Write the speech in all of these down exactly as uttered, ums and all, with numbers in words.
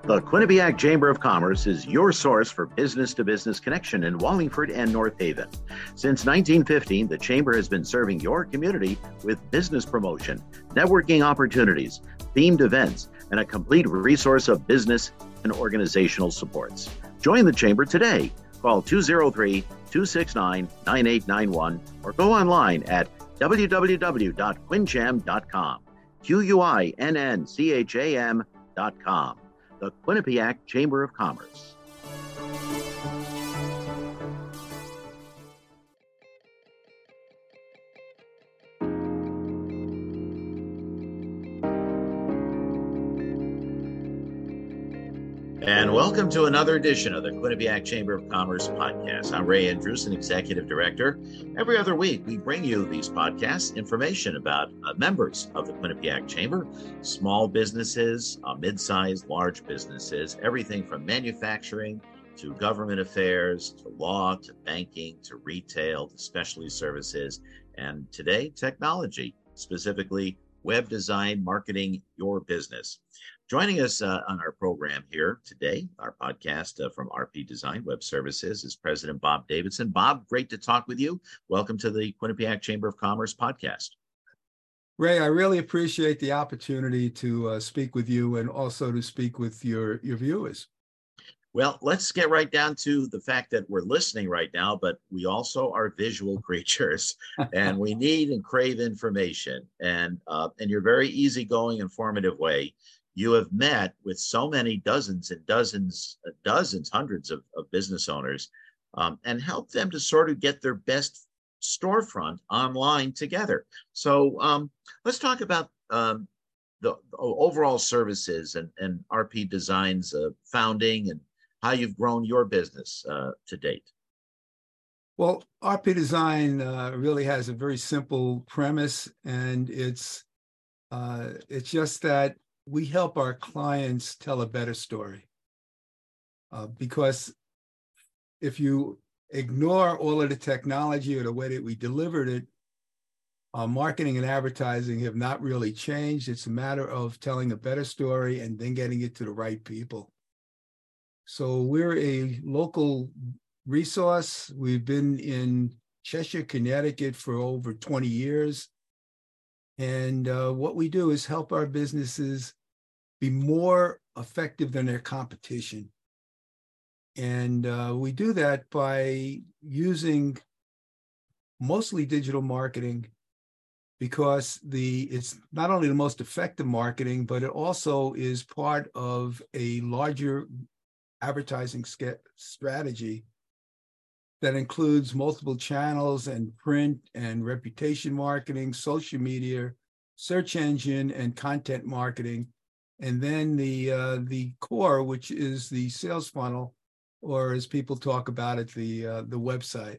The Quinnipiac Chamber of Commerce is your source for business-to-business connection in Wallingford and North Haven. Since nineteen fifteen, the Chamber has been serving your community with business promotion, networking opportunities, themed events, and a complete resource of business and organizational supports. Join the Chamber today. Call two oh three, two six nine, nine eight nine one or go online at w w w dot quincham dot com. Q U I N N C H A M dot com. The Quinnipiac Chamber of Commerce. And welcome to another edition of the Quinnipiac Chamber of Commerce podcast. I'm Ray Andrews, an executive director. Every other week, we bring you these podcasts, information about uh, members of the Quinnipiac Chamber, small businesses, uh, mid-sized, large businesses, everything from manufacturing to government affairs, to law, to banking, to retail, to specialty services, and today, technology, specifically web design, marketing, your business. Joining us uh, on our program here today, our podcast uh, from R P Design Web Services, is President Bob Davidson. Bob, great to talk with you. Welcome to the Quinnipiac Chamber of Commerce podcast. Ray, I really appreciate the opportunity to uh, speak with you and also to speak with your, your viewers. Well, let's get right down to the fact that we're listening right now, but we also are visual creatures and we need and crave information. And, uh, in your very easygoing, informative way, you have met with so many dozens and dozens, uh, dozens, hundreds of, of business owners um, and help them to sort of get their best storefront online together. So um, let's talk about um, the, the overall services and, and R P Design's uh, founding and how you've grown your business uh, to date. Well, R P Design uh, really has a very simple premise, and it's uh, it's just that we help our clients tell a better story. Uh, because if you ignore all of the technology or the way that we delivered it, uh, marketing and advertising have not really changed. It's a matter of telling a better story and then getting it to the right people. So we're a local resource. We've been in Cheshire, Connecticut for over twenty years. And uh, what we do is help our businesses be more effective than their competition. And uh, we do that by using mostly digital marketing because the it's not only the most effective marketing, but it also is part of a larger advertising strategy that includes multiple channels and print and reputation marketing, social media, search engine, and content marketing. And then the uh, the core, which is the sales funnel, or as people talk about it, the uh, the website.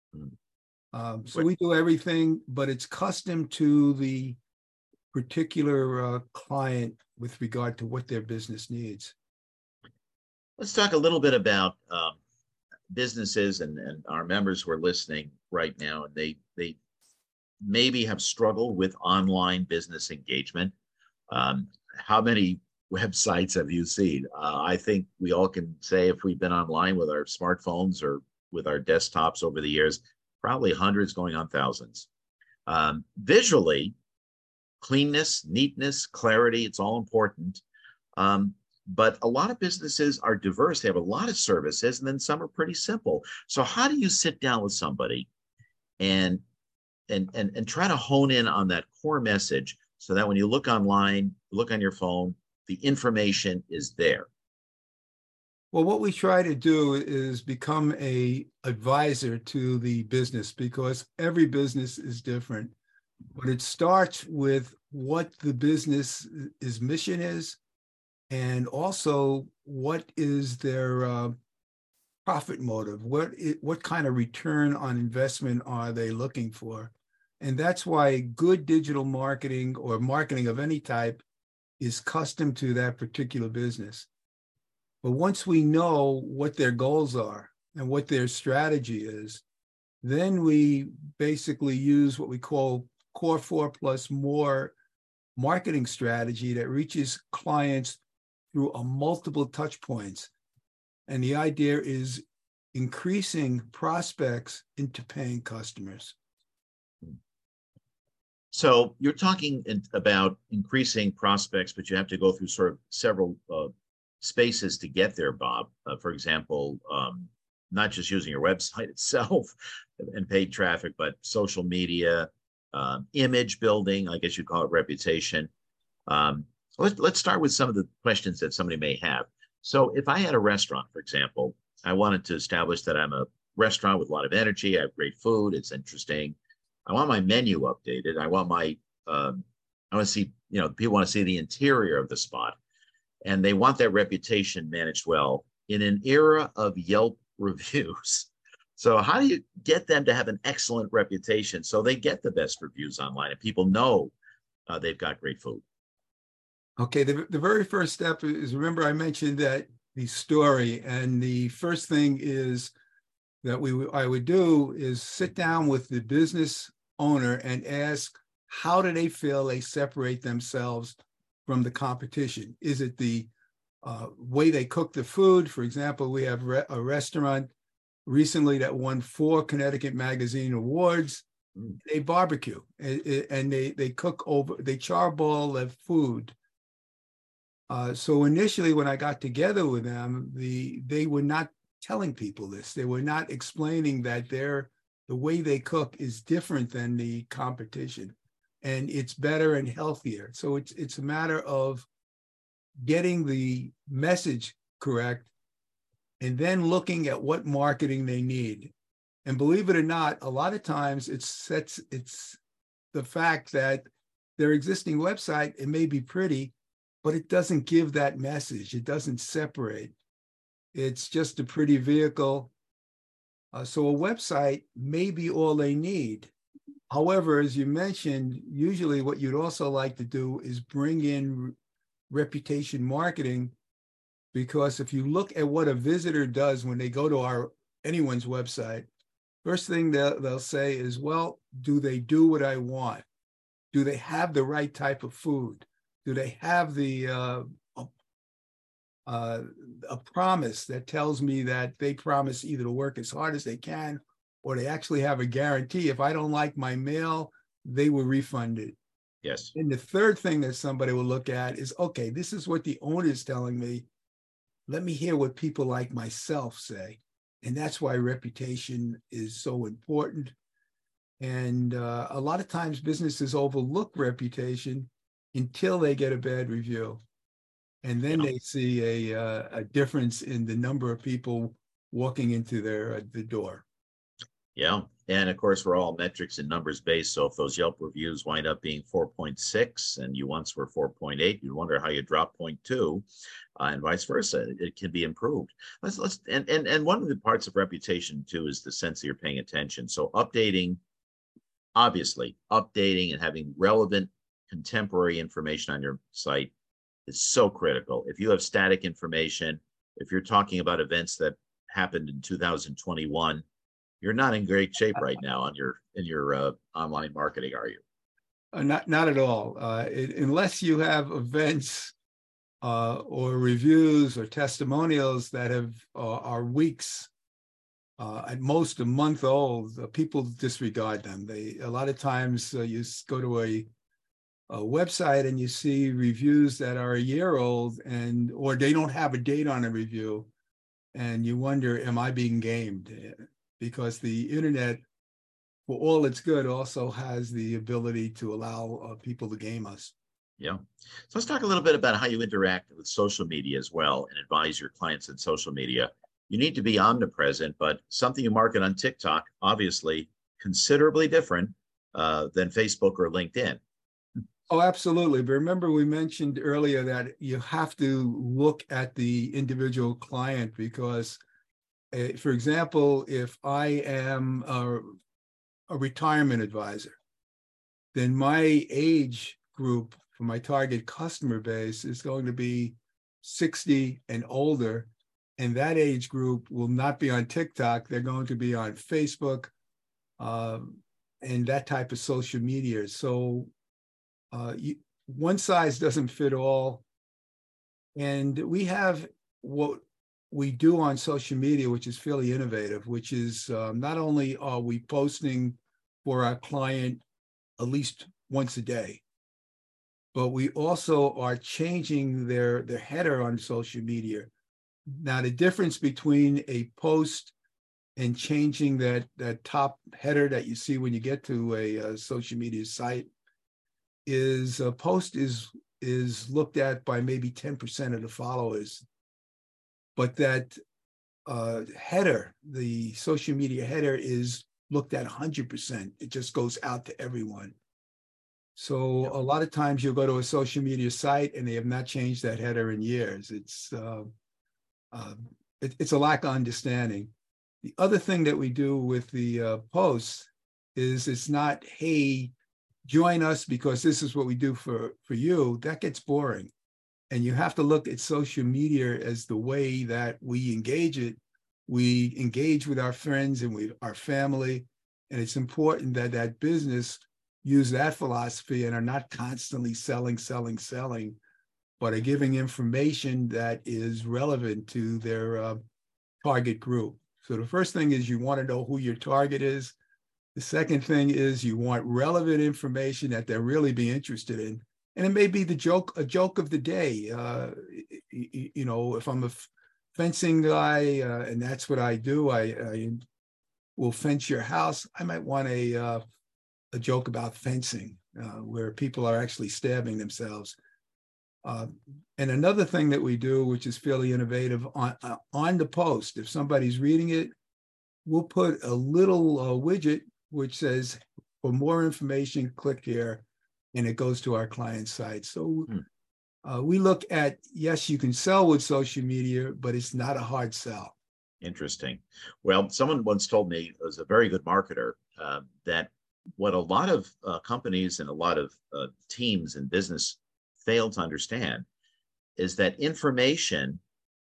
Um, so we do everything, but it's custom to the particular uh, client with regard to what their business needs. Let's talk a little bit about um, businesses and, and our members who are listening right now, and they they maybe have struggled with online business engagement. Um, how many websites have you seen? Uh, I think we all can say if we've been online with our smartphones or with our desktops over the years, probably hundreds going on thousands. Um, visually, cleanness, neatness, clarity, it's all important. Um, But a lot of businesses are diverse. They have a lot of services, and then some are pretty simple. So how do you sit down with somebody and and and, and try to hone in on that core message so that when you look online, look on your phone, the information is there? Well, what we try to do is become a advisor to the business because every business is different. But it starts with what the business's mission is, and also what is their uh, profit motive? What what kind of return on investment are they looking for? And that's why good digital marketing or marketing of any type is custom to that particular business. But once we know what their goals are and what their strategy is, then we basically use what we call Core Four Plus More marketing strategy that reaches clients through a multiple touch points. And the idea is increasing prospects into paying customers. So you're talking in, about increasing prospects, but you have to go through sort of several uh, spaces to get there, Bob. Uh, for example, um, not just using your website itself and paid traffic, but social media, um, image building, I guess you'd call it reputation. Um, let's, let's start with some of the questions that somebody may have. So if I had a restaurant, for example, I wanted to establish that I'm a restaurant with a lot of energy, I have great food, it's interesting. I want my menu updated. I want my, um, I want to see, you know, people want to see the interior of the spot, and they want that reputation managed well in an era of Yelp reviews. So how do you get them to have an excellent reputation so they get the best reviews online and people know uh, they've got great food? Okay, the, the very first step is, remember I mentioned that the story, and the first thing is that we I would do is sit down with the business owner and ask, how do they feel they separate themselves from the competition? Is it the uh, way they cook the food? For example, we have re- a restaurant recently that won four Connecticut Magazine awards. Mm. They barbecue and, and they they cook over, they charball their food. Uh, so initially, when I got together with them, the they were not telling people this. They were not explaining that their the way they cook is different than the competition, and it's better and healthier. So it's it's a matter of getting the message correct, and then looking at what marketing they need. And believe it or not, a lot of times it's sets it's the fact that their existing website, it may be pretty, but it doesn't give that message. It doesn't separate. It's just a pretty vehicle. Uh, so a website may be all they need. However, as you mentioned, usually what you'd also like to do is bring in reputation marketing, because if you look at what a visitor does when they go to our anyone's website, first thing they'll, they'll say is, well, do they do what I want? Do they have the right type of food? Do they have the uh, uh, a promise that tells me that they promise either to work as hard as they can, or they actually have a guarantee, if I don't like my mail, they will refund it? Yes. And the third thing that somebody will look at is, okay, this is what the owner is telling me. Let me hear what people like myself say. And that's why reputation is so important. And uh, a lot of times businesses overlook reputation until they get a bad review. And then yeah. they see a, uh, a difference in the number of people walking into their uh, the door. Yeah. And of course, we're all metrics and numbers based. So if those Yelp reviews wind up being four point six and you once were four point eight, you wonder how you drop zero point two uh, and vice versa. It, it can be improved. Let's let's and, and and one of the parts of reputation too is the sense that you're paying attention. So updating, obviously, updating and having relevant contemporary information on your site is so critical. If you have static information, if you're talking about events that happened in two thousand twenty-one, you're not in great shape right now on your in your uh, online marketing, are you? Uh, not not at all. Uh, it, unless you have events uh, or reviews or testimonials that have uh, are weeks, uh, at most a month old, uh, people disregard them. They a lot of times uh, you go to a a website and you see reviews that are a year old, and or they don't have a date on a review, and you wonder, am I being gamed? Because the internet, for all it's good, also has the ability to allow uh, people to game us. Yeah. So let's talk a little bit about how you interact with social media as well and advise your clients in social media. You need to be omnipresent, but something you market on TikTok, obviously considerably different uh, than Facebook or LinkedIn. Oh, absolutely. But remember, we mentioned earlier that you have to look at the individual client, because, uh, for example, if I am a, a retirement advisor, then my age group for my target customer base is going to be sixty and older. And that age group will not be on TikTok. They're going to be on Facebook uh, and that type of social media. So Uh, you, one size doesn't fit all. And we have what we do on social media, which is fairly innovative, which is um, not only are we posting for our client at least once a day, but we also are changing their, their header on social media. Now, the difference between a post and changing that, that top header that you see when you get to a, a social media site is a post is, is looked at by maybe ten percent of the followers. But that uh, header, the social media header, is looked at one hundred percent. It just goes out to everyone. So a lot of times you'll go to a social media site and they have not changed that header in years. It's uh, uh, it, it's a lack of understanding. The other thing that we do with the uh, posts is it's not, hey, join us because this is what we do for, for you. That gets boring. And you have to look at social media as the way that we engage it. We engage with our friends and with our family. And it's important that that business use that philosophy and are not constantly selling, selling, selling, but are giving information that is relevant to their uh, target group. So the first thing is you want to know who your target is. The second thing is you want relevant information that they'll really be interested in. And it may be the joke, a joke of the day. Uh, you, you know, if I'm a fencing guy uh, and that's what I do, I, I will fence your house. I might want a, uh, a joke about fencing uh, where people are actually stabbing themselves. Uh, and another thing that we do, which is fairly innovative, on, uh, on the post, if somebody's reading it, we'll put a little uh, widget which says, for more information, click here, and it goes to our client site. So hmm. uh, we look at, yes, you can sell with social media, but it's not a hard sell. Interesting. Well, someone once told me, as a very good marketer, uh, that what a lot of uh, companies and a lot of uh, teams in business fail to understand is that information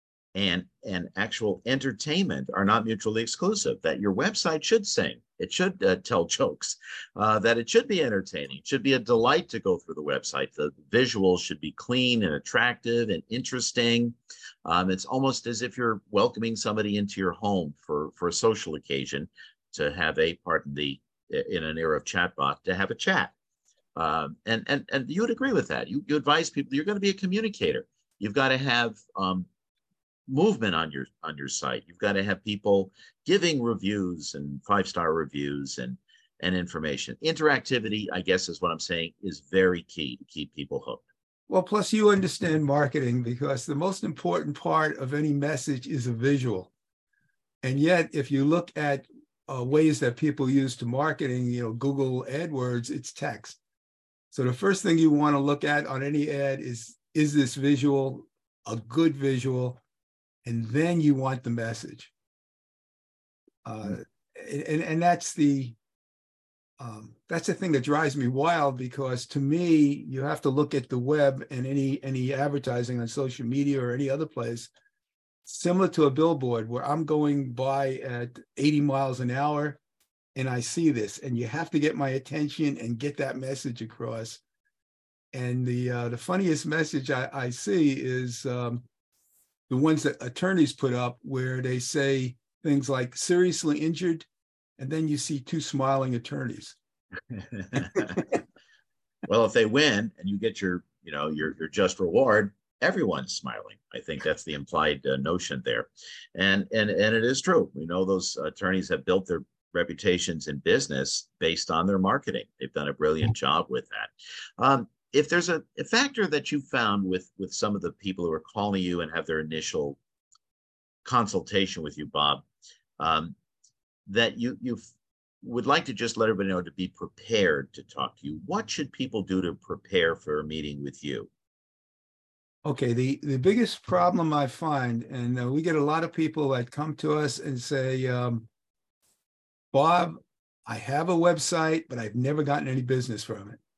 and and actual entertainment are not mutually exclusive. That your website should sing, it should uh, tell jokes, uh, that it should be entertaining, it should be a delight to go through the website. The visuals should be clean and attractive and interesting. Um, it's almost as if you're welcoming somebody into your home for for a social occasion, to have a, pardon the, in an era of chatbot, to have a chat. Um, and and and you would agree with that. You you advise people, you're going to be a communicator. You've got to have um, movement on your on your site. You've got to have people giving reviews and five-star reviews and and information. Interactivity, I guess, is what I'm saying, is very key to keep people hooked. Well, plus you understand marketing, because the most important part of any message is a visual. And yet, if you look at uh, ways that people use to marketing, you know, Google AdWords, it's text. So the first thing you want to look at on any ad is, is this visual a good visual? And then you want the message. Uh, and, and that's the um, that's the thing that drives me wild, because to me, you have to look at the web and any any advertising on social media or any other place, similar to a billboard where I'm going by at eighty miles an hour and I see this, and you have to get my attention and get that message across. And the uh, the funniest message I, I see is um, the ones that attorneys put up, where they say things like seriously injured, and then you see two smiling attorneys. Well, if they win and you get your, you know, your, your just reward, everyone's smiling. I think that's the implied uh, notion there. And, and, and it is true. We know those attorneys have built their reputations in business based on their marketing. They've done a brilliant job with that. Um, if there's a, a factor that you found with, with some of the people who are calling you and have their initial consultation with you, Bob, um, that you you would like to just let everybody know to be prepared to talk to you, what should people do to prepare for a meeting with you? Okay, the, the biggest problem I find, and uh, we get a lot of people that come to us and say, um, Bob, I have a website, but I've never gotten any business from it.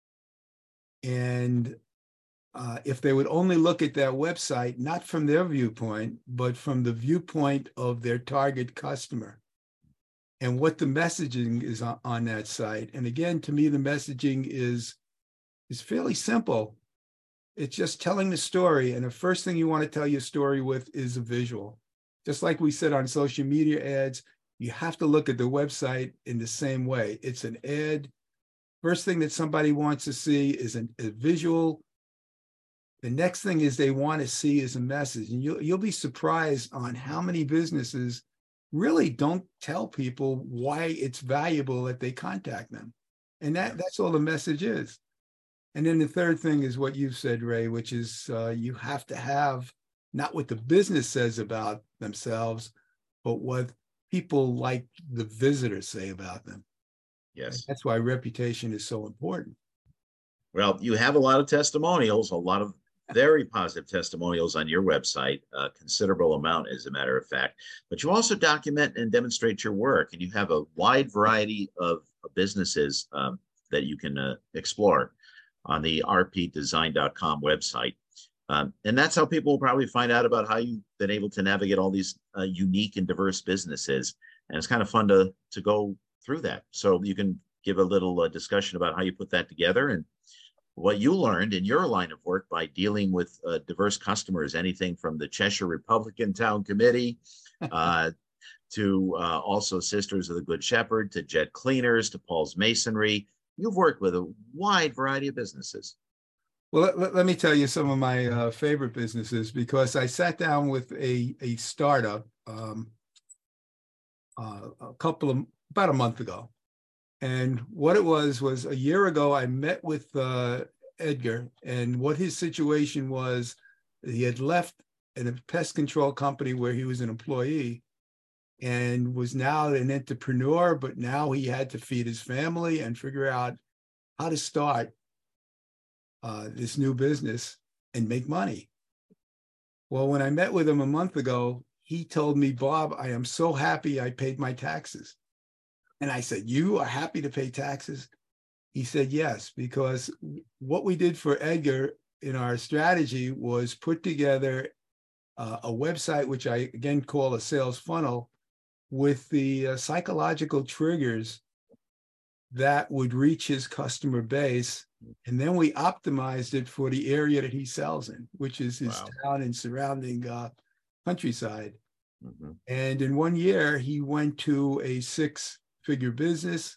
And uh, if they would only look at that website, not from their viewpoint, but from the viewpoint of their target customer and what the messaging is on, on that site. And again, to me, the messaging is, is fairly simple. It's just telling the story. And the first thing you want to tell your story with is a visual. Just like we said on social media ads, you have to look at the website in the same way. It's an ad. First thing that somebody wants to see is an, a visual. The next thing is they want to see is a message. And you'll, you'll be surprised on how many businesses really don't tell people why it's valuable that they contact them. And that, that's all the message is. And then the third thing is what you've said, Ray, which is uh, you have to have not what the business says about themselves, but what people like the visitors say about them. Yes. And that's why reputation is so important. Well, you have a lot of testimonials, a lot of very positive testimonials on your website, a considerable amount, as a matter of fact. But you also document and demonstrate your work, and you have a wide variety of businesses um, that you can uh, explore on the r p design dot com website. Um, and that's how people will probably find out about how you've been able to navigate all these uh, unique and diverse businesses. And it's kind of fun to, to go through that. So you can give a little uh, discussion about how you put that together and what you learned in your line of work by dealing with uh, diverse customers, anything from the Cheshire Republican Town Committee uh, to uh, also Sisters of the Good Shepherd, to Jet Cleaners, to Paul's Masonry. You've worked with a wide variety of businesses. Well, let, let me tell you some of my uh, favorite businesses, because I sat down with a, a startup um, uh, a couple of, about a month ago. And what it was, was a year ago, I met with uh, Edgar, and what his situation was, he had left in a pest control company where he was an employee and was now an entrepreneur, but now he had to feed his family and figure out how to start uh, this new business and make money. Well, when I met with him a month ago, he told me, Bob, I am so happy I paid my taxes. And I said, you are happy to pay taxes? He said, yes, because what we did for Edgar in our strategy was put together uh, a website, which I again call a sales funnel, with the uh, psychological triggers that would reach his customer base. And then we optimized it for the area that he sells in, which is his wow. town and surrounding uh, countryside. Mm-hmm. And in one year, he went to a six-figure business.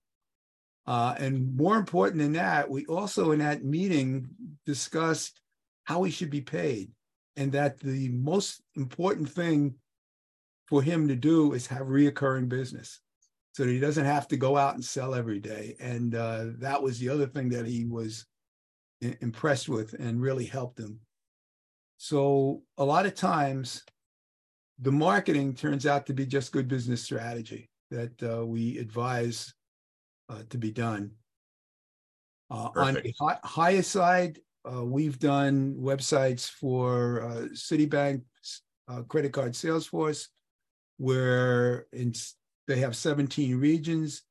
Uh, and more important than that, we also in that meeting discussed how he should be paid, and that the most important thing for him to do is have reoccurring business so that he doesn't have to go out and sell every day. And uh, that was the other thing that he was i- impressed with and really helped him. So a lot of times the marketing turns out to be just good business strategy that uh, we advise uh, to be done. Uh, on the hi- higher side, uh, we've done websites for uh, Citibank uh, credit card Salesforce, where in, they have seventeen regions,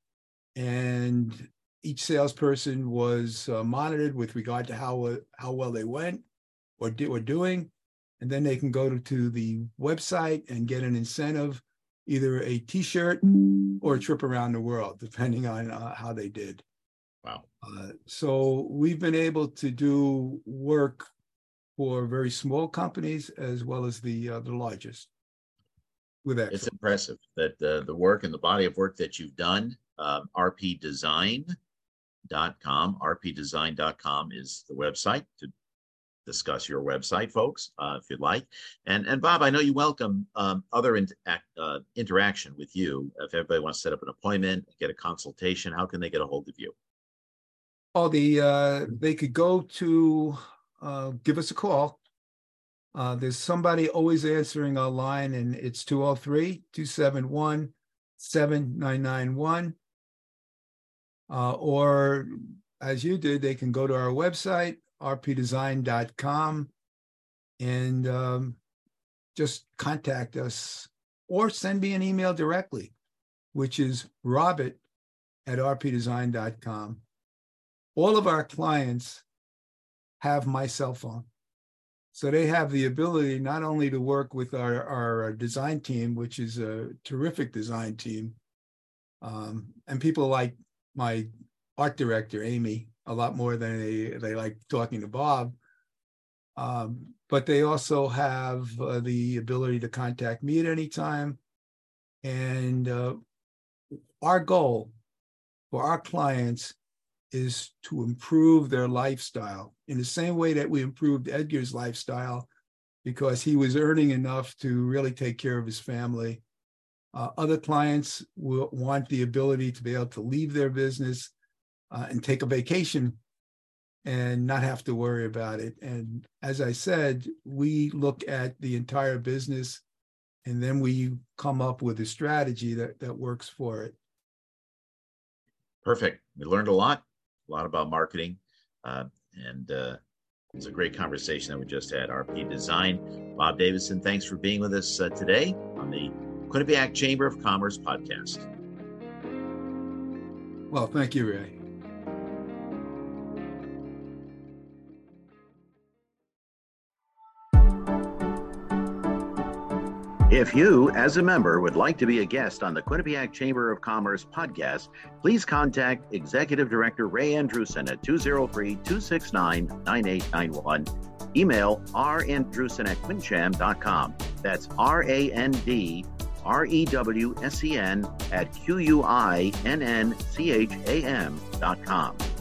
and each salesperson was uh, monitored with regard to how uh, how well they went or did were doing, and then they can go to, to the website and get an incentive, either a T-shirt or a trip around the world, depending on uh, how they did. Wow! Uh, so we've been able to do work for very small companies as well as the uh, the largest. With excellence. It's impressive that uh, the work and the body of work that you've done. Um, r p design dot com. r p design dot com is the website to discuss your website, folks, uh, if you'd like. And and Bob, I know you welcome um, other in, uh, interaction with you. If everybody wants to set up an appointment, get a consultation, how can they get a hold of you? Oh, the uh, they could go to uh, give us a call. Uh, there's somebody always answering our line, and it's two oh three, two seven one, seven nine nine one. Uh, or as you did, they can go to our website, r p design dot com, and um, just contact us or send me an email directly, which is robert at r p design dot com. All of our clients have my cell phone. So they have the ability not only to work with our, our design team, which is a terrific design team, um, and people like my art director, Amy, a lot more than they, they like talking to Bob, Um, but they also have uh, the ability to contact me at any time. And uh, our goal for our clients is to improve their lifestyle in the same way that we improved Edgar's lifestyle, because he was earning enough to really take care of his family. Uh, other clients will want the ability to be able to leave their business uh, and take a vacation and not have to worry about it. And as I said, we look at the entire business and then we come up with a strategy that, that works for it. Perfect. We learned a lot, a lot about marketing. Uh, and uh, it was a great conversation that we just had. R P Design. Bob Davison, thanks for being with us uh, today on the Quinnipiac Chamber of Commerce podcast. Well, thank you, Ray. If you, as a member, would like to be a guest on the Quinnipiac Chamber of Commerce podcast, please contact Executive Director Ray Andrusen at two oh three, two six nine, nine eight nine one. Email randrusen at quincham dot com. That's R A N D R E W S E N at Q U I N N C H A M dot com.